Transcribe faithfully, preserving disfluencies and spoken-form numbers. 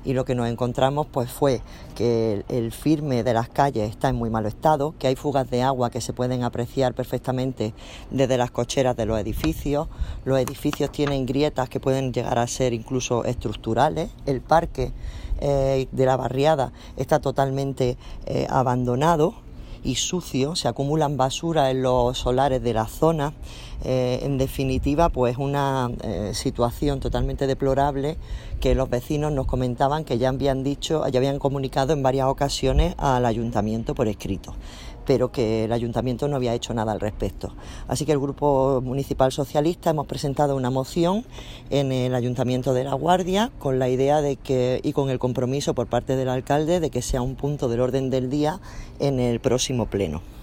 y lo que nos encontramos pues fue que el, el firme de las calles está en muy mal estado, que hay fugas de agua que se pueden apreciar perfectamente desde las cocheras de los edificios. Los edificios tienen grietas que pueden llegar a ser incluso estructurales. El parque eh, de la barriada está totalmente eh, abandonado y sucio, se acumulan basura en los solares de la zona. Eh, en definitiva, pues una eh, situación totalmente deplorable que los vecinos nos comentaban que ya habían dicho, ya habían comunicado en varias ocasiones al ayuntamiento por escrito, pero que el ayuntamiento no había hecho nada al respecto. Así que el Grupo Municipal Socialista hemos presentado una moción en el Ayuntamiento de La Guardia con la idea de que, y con el compromiso por parte del alcalde de que sea un punto del orden del día en el próximo pleno.